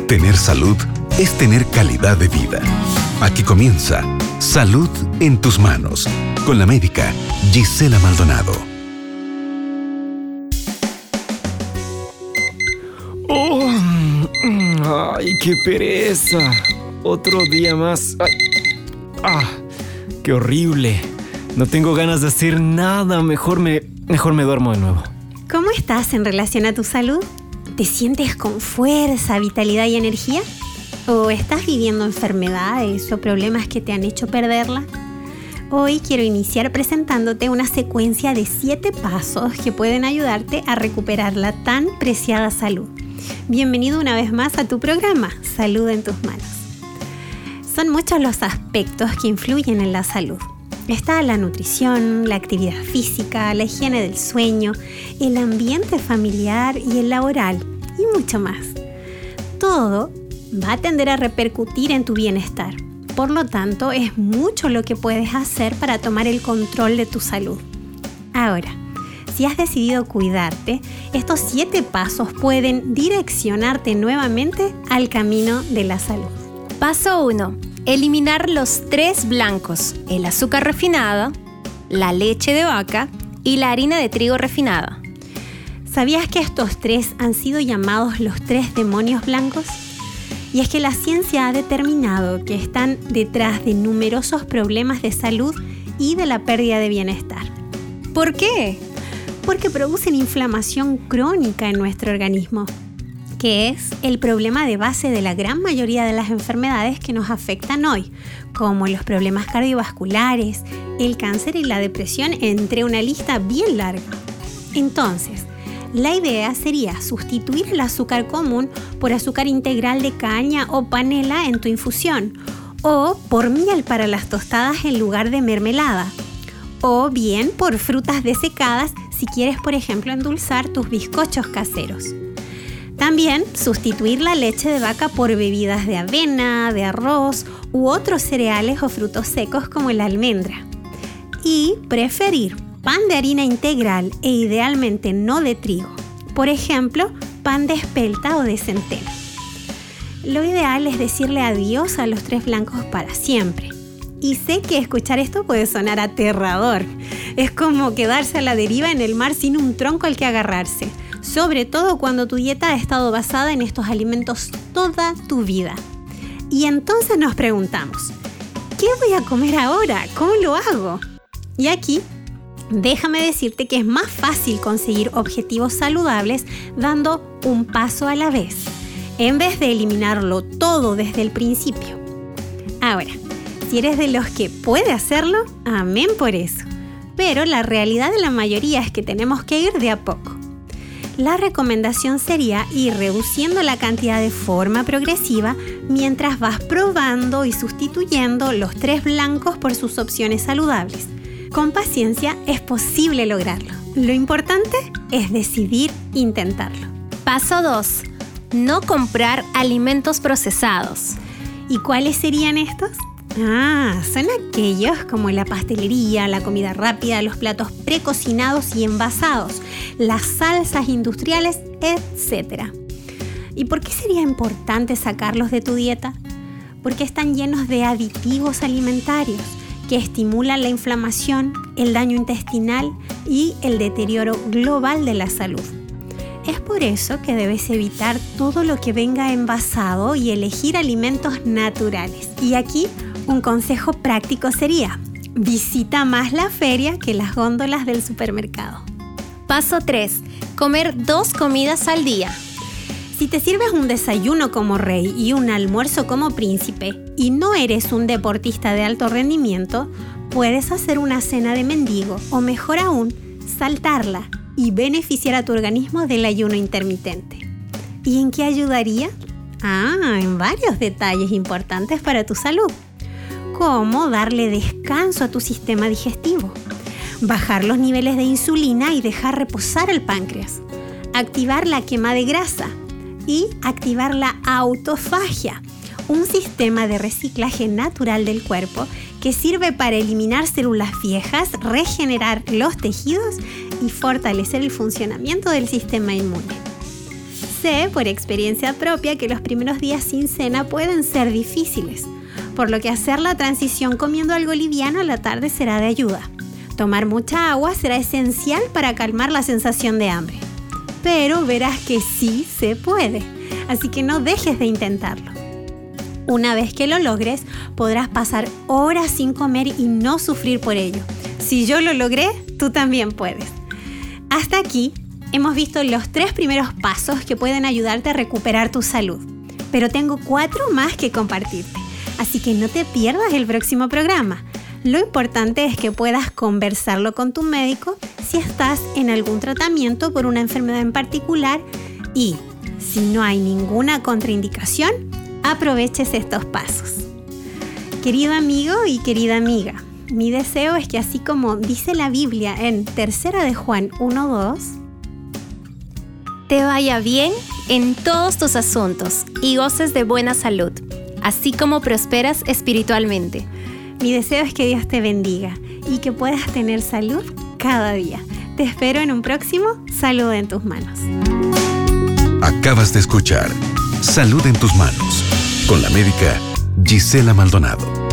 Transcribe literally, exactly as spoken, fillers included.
Tener salud es tener calidad de vida. Aquí comienza Salud en tus manos, con la médica Gisela Maldonado. Oh, ¡ay, qué pereza! Otro día más. Ay, ¡Ah! ¡Qué horrible! No tengo ganas de hacer nada. Mejor me, mejor me duermo de nuevo. ¿Cómo estás en relación a tu salud? ¿Te sientes con fuerza, vitalidad y energía? ¿O estás viviendo enfermedades o problemas que te han hecho perderla? Hoy quiero iniciar presentándote una secuencia de siete pasos que pueden ayudarte a recuperar la tan preciada salud. Bienvenido una vez más a tu programa, Salud en tus manos. Son muchos los aspectos que influyen en la salud. Está la nutrición, la actividad física, la higiene del sueño, el ambiente familiar y el laboral, y mucho más. Todo va a tender a repercutir en tu bienestar. Por lo tanto, es mucho lo que puedes hacer para tomar el control de tu salud. Ahora, si has decidido cuidarte, estos siete pasos pueden direccionarte nuevamente al camino de la salud. Paso uno. Eliminar los tres blancos, el azúcar refinada, la leche de vaca y la harina de trigo refinada. ¿Sabías que estos tres han sido llamados los tres demonios blancos? Y es que la ciencia ha determinado que están detrás de numerosos problemas de salud y de la pérdida de bienestar. ¿Por qué? Porque producen inflamación crónica en nuestro organismo, que es el problema de base de la gran mayoría de las enfermedades que nos afectan hoy, como los problemas cardiovasculares, el cáncer y la depresión, entre una lista bien larga. Entonces, la idea sería sustituir el azúcar común por azúcar integral de caña o panela en tu infusión, o por miel para las tostadas en lugar de mermelada, o bien por frutas desecadas si quieres, por ejemplo, endulzar tus bizcochos caseros. También sustituir la leche de vaca por bebidas de avena, de arroz u otros cereales o frutos secos como la almendra. Y preferir pan de harina integral e idealmente no de trigo. Por ejemplo, pan de espelta o de centeno. Lo ideal es decirle adiós a los tres blancos para siempre. Y sé que escuchar esto puede sonar aterrador. Es como quedarse a la deriva en el mar sin un tronco al que agarrarse. Sobre todo cuando tu dieta ha estado basada en estos alimentos toda tu vida. Y entonces nos preguntamos, ¿qué voy a comer ahora? ¿Cómo lo hago? Y aquí, déjame decirte que es más fácil conseguir objetivos saludables dando un paso a la vez, en vez de eliminarlo todo desde el principio. Ahora, si eres de los que puede hacerlo, amén por eso. Pero la realidad de la mayoría es que tenemos que ir de a poco. La recomendación sería ir reduciendo la cantidad de forma progresiva mientras vas probando y sustituyendo los tres blancos por sus opciones saludables. Con paciencia es posible lograrlo. Lo importante es decidir intentarlo. Paso dos. No comprar alimentos procesados. ¿Y cuáles serían estos? Ah, son aquellos como la pastelería, la comida rápida, los platos precocinados y envasados, las salsas industriales, etcétera. ¿Y por qué sería importante sacarlos de tu dieta? Porque están llenos de aditivos alimentarios que estimulan la inflamación, el daño intestinal y el deterioro global de la salud. Es por eso que debes evitar todo lo que venga envasado y elegir alimentos naturales. Y aquí un consejo práctico sería: visita más la feria que las góndolas del supermercado. Paso tres. Comer dos comidas al día. Si te sirves un desayuno como rey y un almuerzo como príncipe y no eres un deportista de alto rendimiento, puedes hacer una cena de mendigo o mejor aún, saltarla y beneficiar a tu organismo del ayuno intermitente. ¿Y en qué ayudaría? Ah, en varios detalles importantes para tu salud. Como darle descanso a tu sistema digestivo, bajar los niveles de insulina y dejar reposar el páncreas, activar la quema de grasa y activar la autofagia, un sistema de reciclaje natural del cuerpo que sirve para eliminar células viejas, regenerar los tejidos y fortalecer el funcionamiento del sistema inmune. Sé por experiencia propia que los primeros días sin cena pueden ser difíciles, por lo que hacer la transición comiendo algo liviano a la tarde será de ayuda. Tomar mucha agua será esencial para calmar la sensación de hambre. Pero verás que sí se puede, así que no dejes de intentarlo. Una vez que lo logres, podrás pasar horas sin comer y no sufrir por ello. Si yo lo logré, tú también puedes. Hasta aquí hemos visto los tres primeros pasos que pueden ayudarte a recuperar tu salud, pero tengo cuatro más que compartirte, así que no te pierdas el próximo programa. Lo importante es que puedas conversarlo con tu médico si estás en algún tratamiento por una enfermedad en particular y, si no hay ninguna contraindicación, aproveches estos pasos. Querido amigo y querida amiga, mi deseo es que así como dice la Biblia en Tercera de Juan uno dos, te vaya bien en todos tus asuntos y goces de buena salud, así como prosperas espiritualmente. Mi deseo es que Dios te bendiga y que puedas tener salud cada día. Te espero en un próximo Salud en tus manos. Acabas de escuchar Salud en tus manos con la médica Gisela Maldonado.